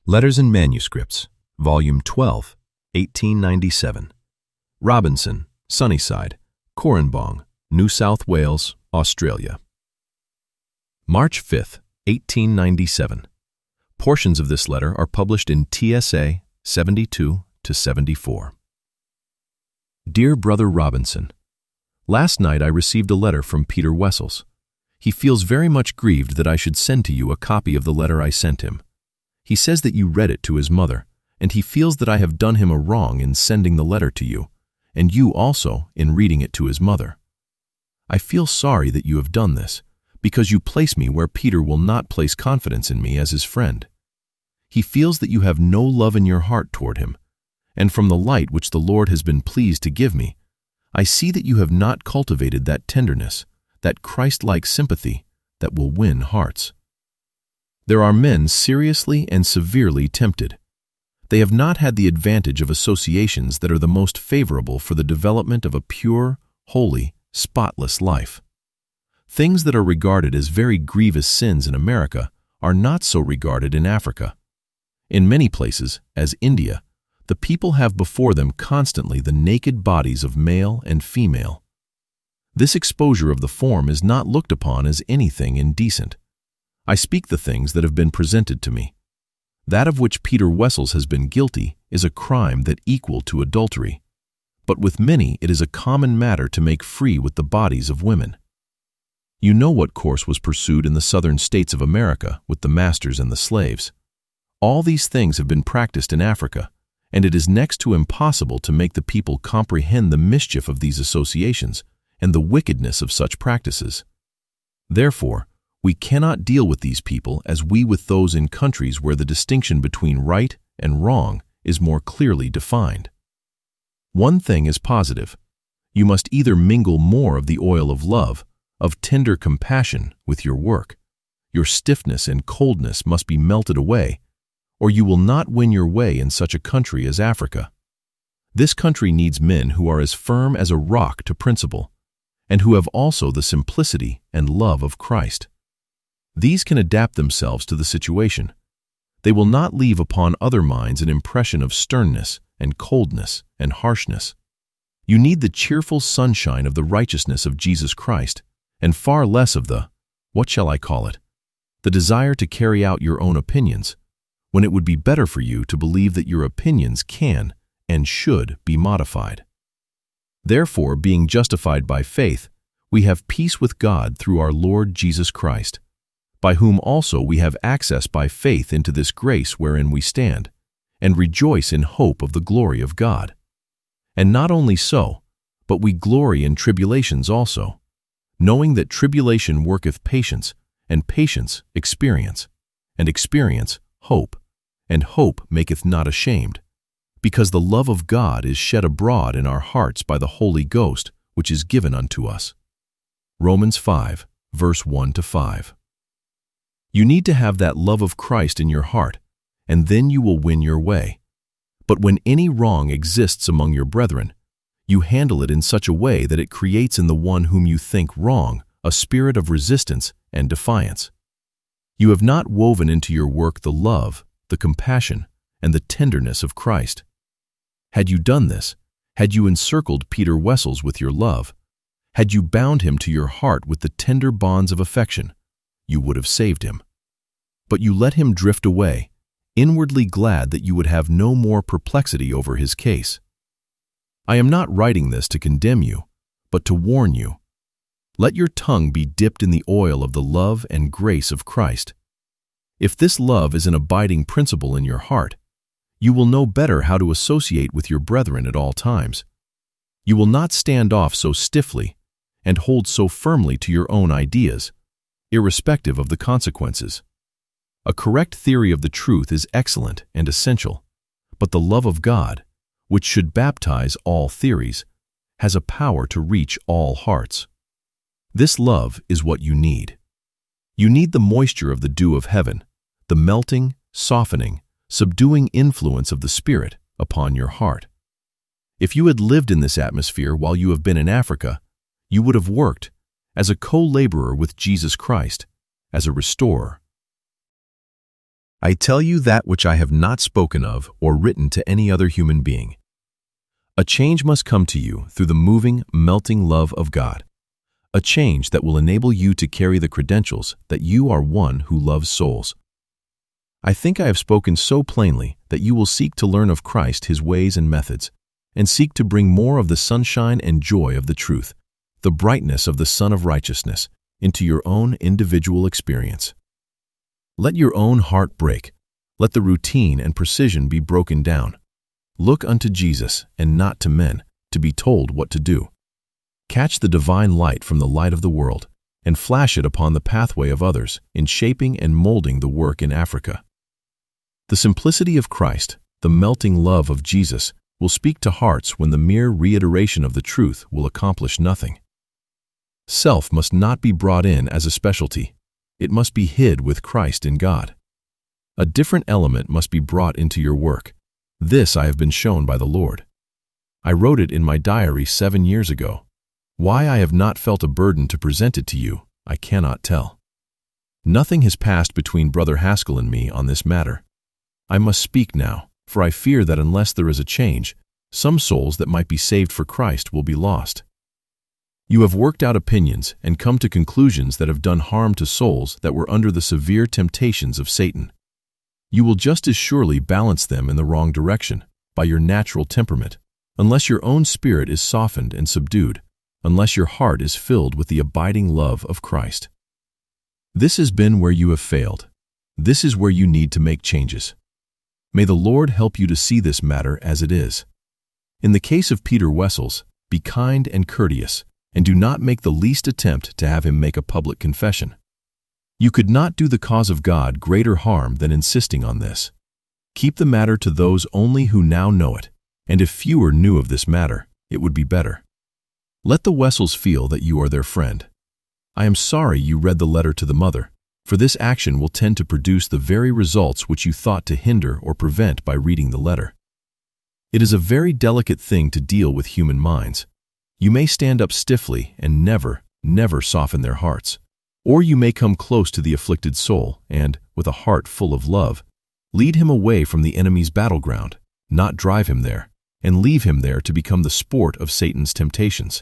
Letters and Manuscripts, Volume 12, 1897. Robinson, Sunnyside, Corranbong, New South Wales, Australia. March 5, 1897. Portions of this letter are published in TSA 72-74. Dear Brother Robinson, last night I received a letter from Peter Wessels. He feels very much grieved that I should send to you a copy of the letter I sent him. He says that you read it to his mother, and he feels that I have done him a wrong in sending the letter to you, and you also in reading it to his mother. I feel sorry that you have done this, because you place me where Peter will not place confidence in me as his friend. He feels that you have no love in your heart toward him, and from the light which the Lord has been pleased to give me, I see that you have not cultivated that tenderness, that Christ-like sympathy that will win hearts. There are men seriously and severely tempted. They have not had the advantage of associations that are the most favorable for the development of a pure, holy, spotless life. Things that are regarded as very grievous sins in America are not so regarded in Africa. In many places, as India, the people have before them constantly the naked bodies of male and female. This exposure of the form is not looked upon as anything indecent. I speak the things that have been presented to me. That of which Peter Wessels has been guilty is a crime that equal to adultery, but with many it is a common matter to make free with the bodies of women. You know what course was pursued in the southern states of America with the masters and the slaves. All these things have been practiced in Africa, and it is next to impossible to make the people comprehend the mischief of these associations and the wickedness of such practices. Therefore, we cannot deal with these people as we with those in countries where the distinction between right and wrong is more clearly defined. One thing is positive. You must either mingle more of the oil of love, of tender compassion with your work. Your stiffness and coldness must be melted away, or you will not win your way in such a country as Africa. This country needs men who are as firm as a rock to principle, and who have also the simplicity and love of Christ. These can adapt themselves to the situation. They will not leave upon other minds an impression of sternness and coldness and harshness. You need the cheerful sunshine of the righteousness of Jesus Christ, and far less of the, what shall I call it, the desire to carry out your own opinions, when it would be better for you to believe that your opinions can and should be modified. Therefore, being justified by faith, we have peace with God through our Lord Jesus Christ, by whom also we have access by faith into this grace wherein we stand, and rejoice in hope of the glory of God. And not only so, but we glory in tribulations also, knowing that tribulation worketh patience, and patience experience, and experience hope, and hope maketh not ashamed, because the love of God is shed abroad in our hearts by the Holy Ghost, which is given unto us. Romans 5, verse 1-5. You need to have that love of Christ in your heart, and then you will win your way. But when any wrong exists among your brethren, you handle it in such a way that it creates in the one whom you think wrong a spirit of resistance and defiance. You have not woven into your work the love, the compassion, and the tenderness of Christ. Had you done this, had you encircled Peter Wessels with your love, had you bound him to your heart with the tender bonds of affection, you would have saved him. But you let him drift away, inwardly glad that you would have no more perplexity over his case. I am not writing this to condemn you, but to warn you. Let your tongue be dipped in the oil of the love and grace of Christ. If this love is an abiding principle in your heart, you will know better how to associate with your brethren at all times. You will not stand off so stiffly and hold so firmly to your own ideas, irrespective of the consequences. A correct theory of the truth is excellent and essential, but the love of God, which should baptize all theories, has a power to reach all hearts. This love is what you need. You need the moisture of the dew of heaven, the melting, softening, subduing influence of the Spirit upon your heart. If you had lived in this atmosphere while you have been in Africa, you would have worked as a co-laborer with Jesus Christ, as a restorer. I tell you that which I have not spoken of or written to any other human being. A change must come to you through the moving, melting love of God. A change that will enable you to carry the credentials that you are one who loves souls. I think I have spoken so plainly that you will seek to learn of Christ, his ways and methods, and seek to bring more of the sunshine and joy of the truth, the brightness of the Sun of Righteousness, into your own individual experience. Let your own heart break. Let the routine and precision be broken down. Look unto Jesus and not to men, to be told what to do. Catch the divine light from the light of the world, and flash it upon the pathway of others in shaping and molding the work in Africa. The simplicity of Christ, the melting love of Jesus, will speak to hearts when the mere reiteration of the truth will accomplish nothing. Self must not be brought in as a specialty. It must be hid with Christ in God. A different element must be brought into your work. This I have been shown by the Lord. I wrote it in my diary 7 years ago. Why I have not felt a burden to present it to you, I cannot tell. Nothing has passed between Brother Haskell and me on this matter. I must speak now, for I fear that unless there is a change, some souls that might be saved for Christ will be lost. You have worked out opinions and come to conclusions that have done harm to souls that were under the severe temptations of Satan. You will just as surely balance them in the wrong direction, by your natural temperament, unless your own spirit is softened and subdued, unless your heart is filled with the abiding love of Christ. This has been where you have failed. This is where you need to make changes. May the Lord help you to see this matter as it is. In the case of Peter Wessels, be kind and courteous, and do not make the least attempt to have him make a public confession. You could not do the cause of God greater harm than insisting on this. Keep the matter to those only who now know it, and if fewer knew of this matter, it would be better. Let the Wessels feel that you are their friend. I am sorry you read the letter to the mother, for this action will tend to produce the very results which you thought to hinder or prevent by reading the letter. It is a very delicate thing to deal with human minds. You may stand up stiffly and never soften their hearts. Or you may come close to the afflicted soul and, with a heart full of love, lead him away from the enemy's battleground, not drive him there, and leave him there to become the sport of Satan's temptations.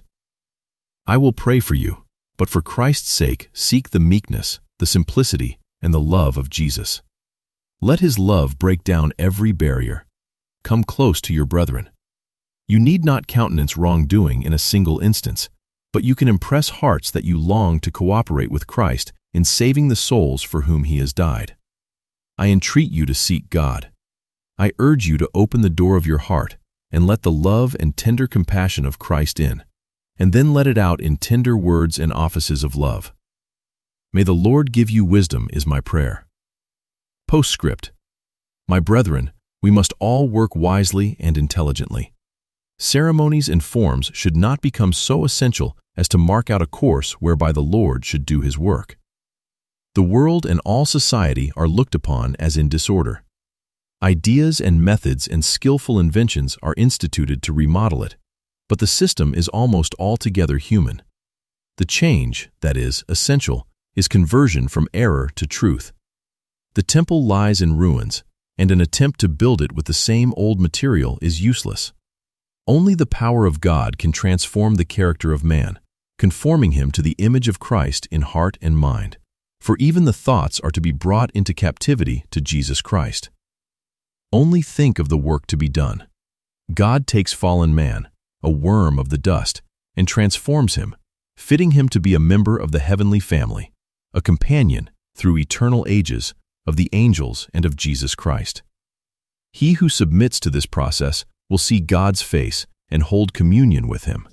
I will pray for you, but for Christ's sake seek the meekness, the simplicity, and the love of Jesus. Let his love break down every barrier. Come close to your brethren. You need not countenance wrongdoing in a single instance, but you can impress hearts that you long to cooperate with Christ in saving the souls for whom he has died. I entreat you to seek God. I urge you to open the door of your heart and let the love and tender compassion of Christ in, and then let it out in tender words and offices of love. May the Lord give you wisdom is my prayer. Postscript. My brethren, we must all work wisely and intelligently. Ceremonies and forms should not become so essential as to mark out a course whereby the Lord should do his work. The world and all society are looked upon as in disorder. Ideas and methods and skillful inventions are instituted to remodel it, but the system is almost altogether human. The change, that is, essential, is conversion from error to truth. The temple lies in ruins, and an attempt to build it with the same old material is useless. Only the power of God can transform the character of man, conforming him to the image of Christ in heart and mind, for even the thoughts are to be brought into captivity to Jesus Christ. Only think of the work to be done. God takes fallen man, a worm of the dust, and transforms him, fitting him to be a member of the heavenly family, a companion, through eternal ages, of the angels and of Jesus Christ. He who submits to this process will see God's face and hold communion with him.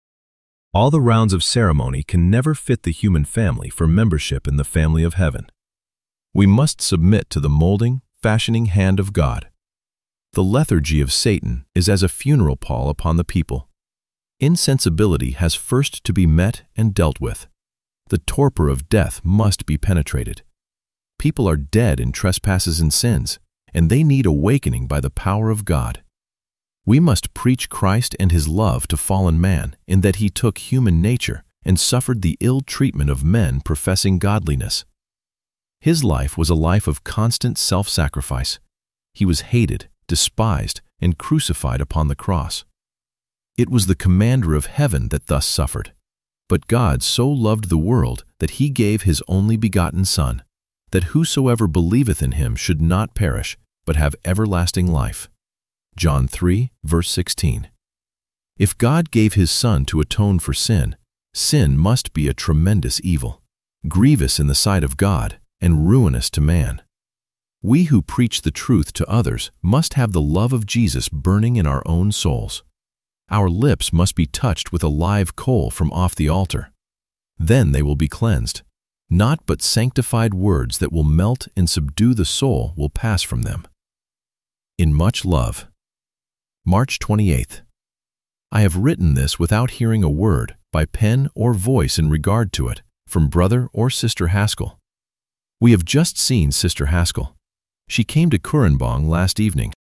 All the rounds of ceremony can never fit the human family for membership in the family of heaven. We must submit to the molding, fashioning hand of God. The lethargy of Satan is as a funeral pall upon the people. Insensibility has first to be met and dealt with. The torpor of death must be penetrated. People are dead in trespasses and sins, and they need awakening by the power of God. We must preach Christ and his love to fallen man in that he took human nature and suffered the ill treatment of men professing godliness. His life was a life of constant self-sacrifice. He was hated, despised, and crucified upon the cross. It was the commander of heaven that thus suffered. But God so loved the world that he gave his only begotten Son, that whosoever believeth in him should not perish, but have everlasting life. John 3, verse 16. If God gave his Son to atone for sin, sin must be a tremendous evil, grievous in the sight of God, and ruinous to man. We who preach the truth to others must have the love of Jesus burning in our own souls. Our lips must be touched with a live coal from off the altar. Then they will be cleansed. Naught but sanctified words that will melt and subdue the soul will pass from them. In much love. March 28th. I have written this without hearing a word, by pen or voice in regard to it, from Brother or Sister Haskell. We have just seen Sister Haskell. She came to Kurenbong last evening.